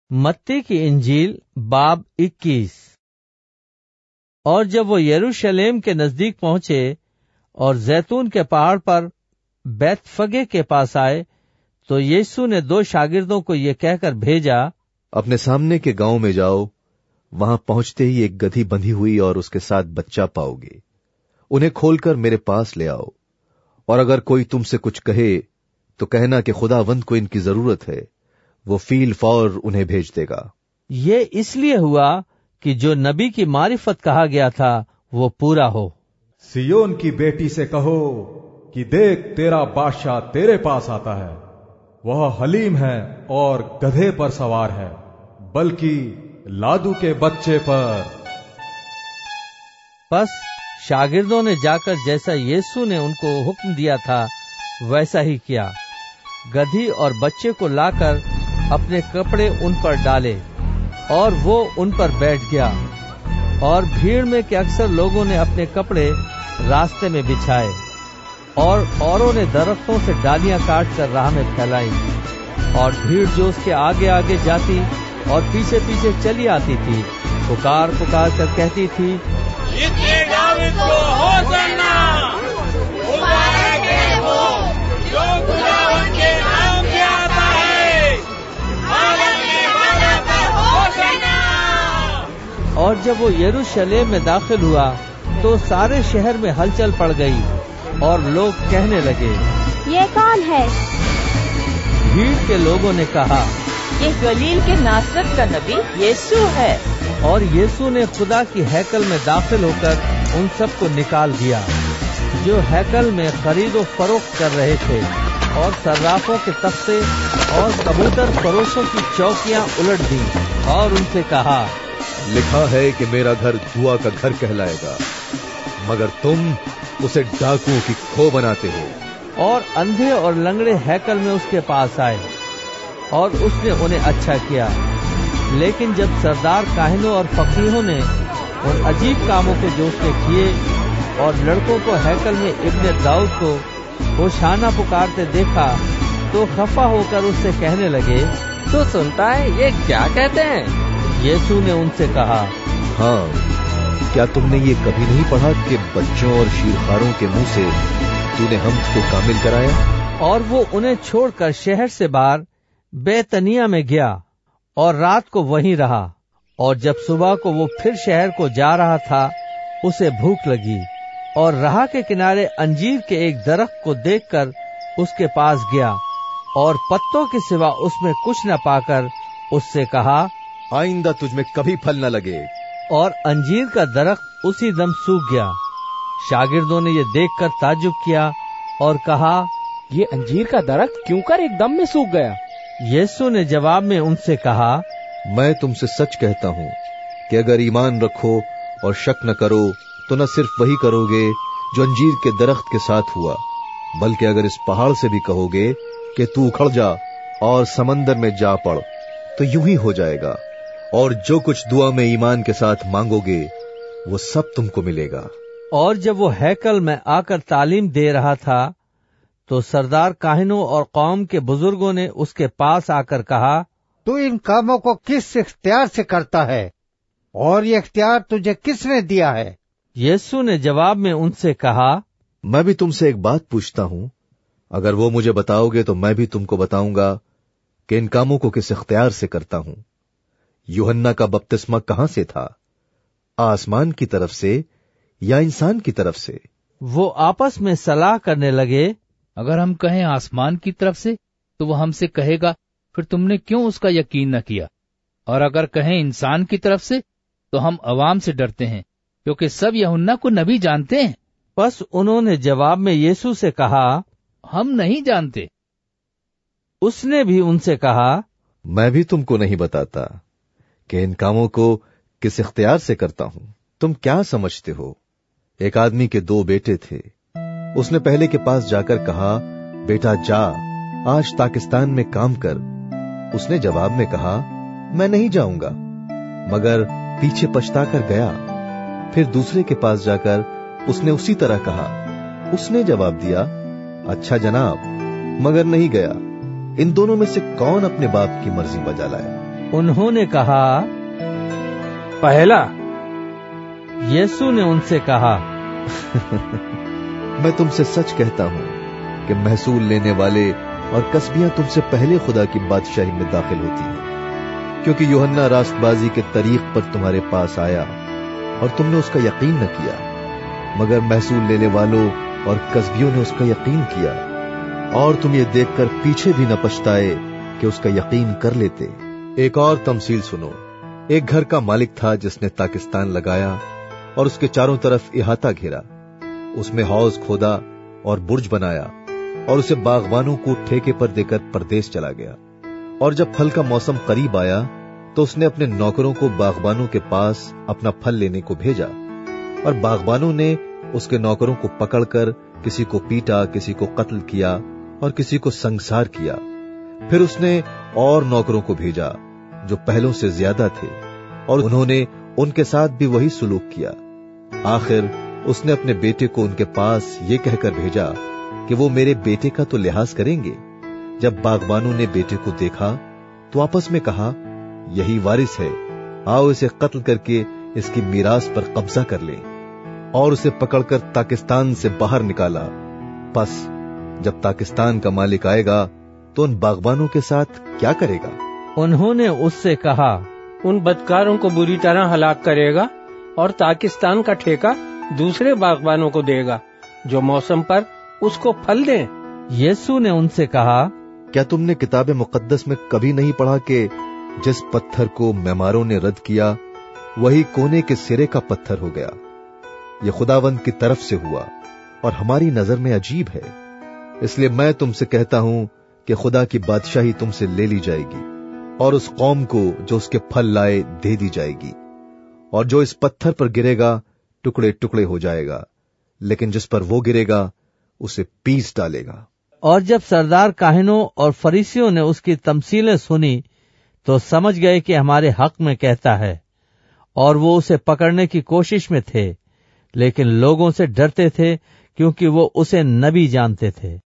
मत्ती की इंजील बाब 21। और जब वो यरूशलेम के नजदीक पहुंचे और जैतून के पहाड़ पर बैतफगे के पास आए, तो यीशु ने 2 शागिर्दों को ये कहकर भेजा, अपने सामने के गांव में जाओ, वहां पहुंचते ही एक गधी बंधी हुई और उसके साथ बच्चा पाओगे। उन्हें खोलकर मेरे पास ले आओ। और अगर कोई तुमसे कुछ कहे तो कहना कि खुदावंद को इनकी जरूरत है, वो फील फौर उन्हें भेज देगा। ये इसलिए हुआ कि जो नबी की मारिफत कहा गया था वो पूरा हो। सियोन की बेटी से कहो कि देख, तेरा बादशाह तेरे पास आता है, वह हलीम है और गधे पर सवार है, बल्कि लादू के बच्चे पर। बस शागिर्दों ने जाकर जैसा यीशु ने उनको हुक्म दिया था वैसा ही किया। गधी और बच्चे को लाकर अपने कपड़े उन पर डाले और वो उन पर बैठ गया। और भीड़ में के अक्सर लोगों ने अपने कपड़े रास्ते में बिछाए और औरों ने दरख्तों से डालियां काट कर राह में फैलाई। और भीड़ जो उसके आगे आगे जाती और पीछे पीछे चली आती थी, पुकार पुकार कर कहती थी, इतने दाऊद को होसन्ना, मुबारक है वो जो खुदावंद के नाम से आता है, आने वाला पर होसन्ना। और जब वो यरूशलेम में दाखिल हुआ तो सारे शहर में हलचल पड़ गई और लोग कहने लगे, ये कौन है? भीड़ के लोगों ने कहा, ये गलील के नासरत का नबी यीशु है। और यीशु ने खुदा की हैकल में दाखिल होकर उन सबको निकाल दिया जो हैकल में खरीदो फरोख्त कर रहे थे, और सर्राफों के तख्ते और कबूतर फरोशों की चौकियां उलट दी, और उनसे कहा, लिखा है कि मेरा घर दुआ का घर कहलाएगा, मगर तुम उसे डाकुओं की खो बनाते हो। और अंधे और लंगड़े हैकल में उसके पास आए और उसने उन्हें अच्छा किया। लेकिन जब सरदार काहिनों और फकीहों ने उन अजीब कामों को जो उसने किए और लड़कों को हैकल में इब्ने दाऊद को होशाना पुकारते देखा, तो खफा होकर उससे कहने लगे, तो सुनता है ये क्या कहते हैं? यीशु ने उनसे कहा, हाँ, क्या तुमने ये कभी नहीं पढ़ा कि बच्चों और शीरखारों के मुंह से तूने हम को कामिल कराया? और वो उन्हें छोड़कर शहर से बाहर बेतनिया में गया और रात को वहीं रहा। और जब सुबह को वो फिर शहर को जा रहा था, उसे भूख लगी और राह के किनारे अंजीर के एक दरख्त को देखकर उसके पास गया, और पत्तों के सिवा उसमें कुछ न पाकर उससे कहा, आइंदा तुझमें कभी फल न लगे। और अंजीर का दरख्त उसी दम सूख गया। शागिर्दों ने ये देखकर ताज्जुब किया और कहा, ये अंजीर का दरख्त क्यों कर एकदम में सूख गया? यीशु ने जवाब में उनसे कहा, मैं तुमसे सच कहता हूँ कि अगर ईमान रखो और शक न करो तो न सिर्फ वही करोगे जो अंजीर के दरख्त के साथ हुआ, बल्कि अगर इस पहाड़ से भी कहोगे कि तू उखड़ जा और समंदर में जा पड़, तो यूं ही हो जाएगा। और जो कुछ दुआ में ईमान के साथ मांगोगे वो सब तुमको मिलेगा। और जब वो हैकल में आकर तालीम दे रहा था, तो सरदार काहिनों और कौम के बुजुर्गों ने उसके पास आकर कहा, तू इन कामों को किस इख्तियार से करता है, और ये इख्तियार तुझे किसने दिया है? यीशु ने जवाब में उनसे कहा, मैं भी तुमसे एक बात पूछता हूँ, अगर वो मुझे बताओगे तो मैं भी तुमको बताऊंगा कि इन कामों को किस इख्तियार से करता हूँ। यूहन्ना का बपतिस्मा कहाँ से था, आसमान की तरफ से या इंसान की तरफ से? वो आपस में सलाह करने लगे, अगर हम कहें आसमान की तरफ से तो वो हमसे कहेगा, फिर तुमने क्यों उसका यकीन न किया? और अगर कहें इंसान की तरफ से तो हम अवाम से डरते हैं, क्योंकि सब यूहन्ना को नबी जानते हैं। बस उन्होंने जवाब में यीशु से कहा, हम नहीं जानते। उसने भी उनसे कहा, मैं भी तुमको नहीं बताता कि इन कामों को किस इख्तियार से करता हूं। तुम क्या समझते हो? एक आदमी के 2 बेटे थे। उसने पहले के पास जाकर कहा, बेटा जा, आज पाकिस्तान में काम कर। उसने जवाब में कहा, मैं नहीं जाऊंगा, मगर पीछे पछताकर गया। फिर दूसरे के पास जाकर उसने उसी तरह कहा। उसने जवाब दिया, अच्छा जनाब, मगर नहीं गया। इन दोनों में से कौन अपने बाप की मर्जी बजा लाए? उन्होंने कहा, पहला। यीशु ने उनसे कहा, मैं तुमसे सच कहता हूं कि महसूल लेने वाले और कसबियां तुमसे पहले खुदा की बादशाही में दाखिल होती हैं, क्योंकि यूहन्ना रास्तबाजी के तरीक पर तुम्हारे पास आया और तुमने उसका यकीन न किया, मगर महसूल लेने वालों और कसबियों ने उसका यकीन किया, और तुम ये देखकर पीछे भी न पछताए कि उसका यकीन कर लेते। एक और तमसील सुनो। एक घर का मालिक था जिसने ताकिस्तान लगाया और उसके चारों तरफ इहाता घेरा, उसमें हौज खोदा और बुर्ज बनाया और उसे बागबानों को ठेके पर देकर परदेश चला गया। और जब फल का मौसम करीब आया तो उसने अपने नौकरों को बागबानों के पास अपना फल लेने को भेजा, और बागबानों ने उसके नौकरों को पकड़कर किसी को पीटा, किसी को कत्ल किया और किसी को संसार किया। फिर उसने और नौकरों को भेजा जो पहलों से ज्यादा थे, और उन्होंने उनके साथ भी वही सुलूक किया। आखिर उसने अपने बेटे को उनके पास ये कहकर भेजा कि वो मेरे बेटे का तो लिहाज करेंगे। जब बागबानों ने बेटे को देखा तो आपस में कहा, यही वारिस है, आओ इसे कत्ल करके इसकी मीरास पर कब्जा कर लें। और उसे पकड़कर ताकिस्तान से बाहर निकाला। बस जब ताकिस्तान का मालिक आएगा तो उन बागबानों के साथ क्या करेगा? उन्होंने उससे कहा, उन बदकारों को बुरी तरह हलाक करेगा और ताकिस्तान का ठेका दूसरे बागबानों को देगा जो मौसम पर उसको फल दें। यीशु ने उनसे कहा, क्या तुमने किताब मुकद्दस में कभी नहीं पढ़ा कि जिस पत्थर को मेमारों ने रद्द किया वही कोने के सिरे का पत्थर हो गया? यह खुदावंद की तरफ से हुआ और हमारी नजर में अजीब है। इसलिए मैं तुमसे कहता हूं कि खुदा की बादशाही तुमसे ले ली जाएगी और उस कौम को जो उसके फल लाए दे दी जाएगी। और जो इस पत्थर पर गिरेगा टुकड़े टुकड़े हो जाएगा, लेकिन जिस पर वो गिरेगा उसे पीस डालेगा। और जब सरदार काहिनों और फरीसियों ने उसकी तमसीलें सुनी तो समझ गए कि हमारे हक में कहता है, और वो उसे पकड़ने की कोशिश में थे, लेकिन लोगों से डरते थे क्योंकि वो उसे नबी जानते थे।